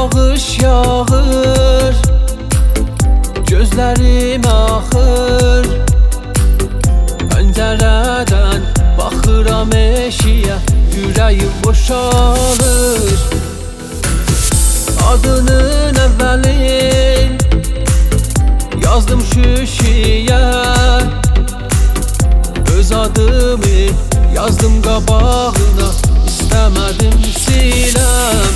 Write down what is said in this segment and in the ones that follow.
yağış yağır, gözlerim axır. Pəncərədən baxıram eşiyə, ürəyim boşalır. Adının əvvəlin yazdım şüşüyə, öz adımı yazdım qabağına, istəmədim siləm.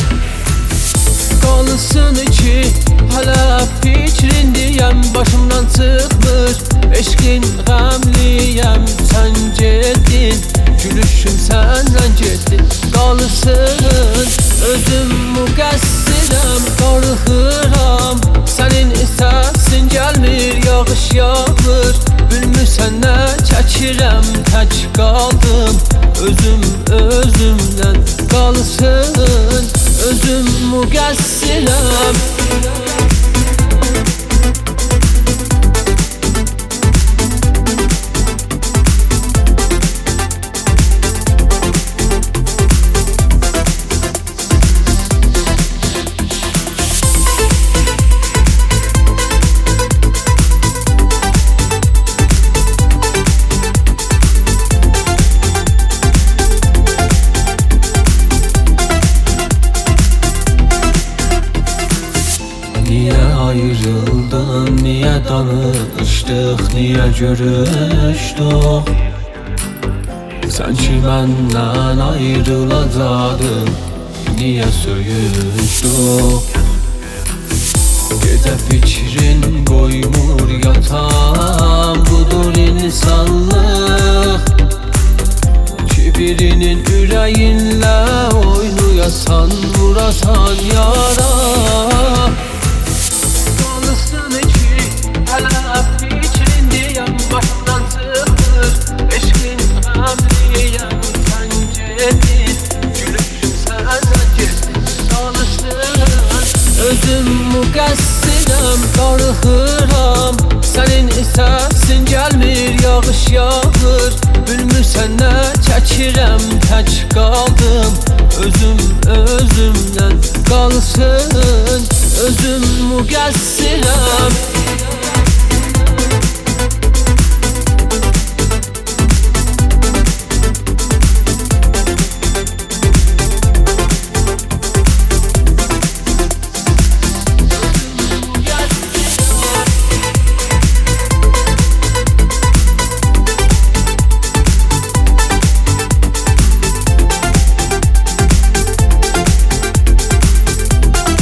Qalsın ki hələ fikrindiyəm, başımdan çıxmır eşqin qəmliyəm. Sən getdin, gülüşüm səndən getdi. Qalsın özüm müqəssirəm, darıxıram, sənin səsin gəlmir, yağış yağmır. Bilmirsən nə çəkirəm, tək qaldım özümdən. Qalsın özüm müqəssirəm. Niyə ayrıldın, niyə danışdıq, niyə görüşdük? Sən ki məndən ayrılacaqdın, niyə söyüşdük? Gecə fikrin qoymur yatam, budur insanlıq ki birinin ürəyinlə oynayasan, vurasan yara. Hələ fikrindiyəm, başımdan çıxır eşqin qəmliyəm. Sən getdin, gülüşüm səndən getdi. Qalsın özüm müqəssirəm, darıxıram, sənin səsin gəlmir, yağış yağır. Bilmirsən nə çəkirəm, tək qaldım özümdən. Qalsın özüm müqəssirəm.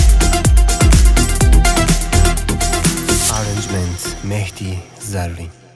Mehdi Zerrin.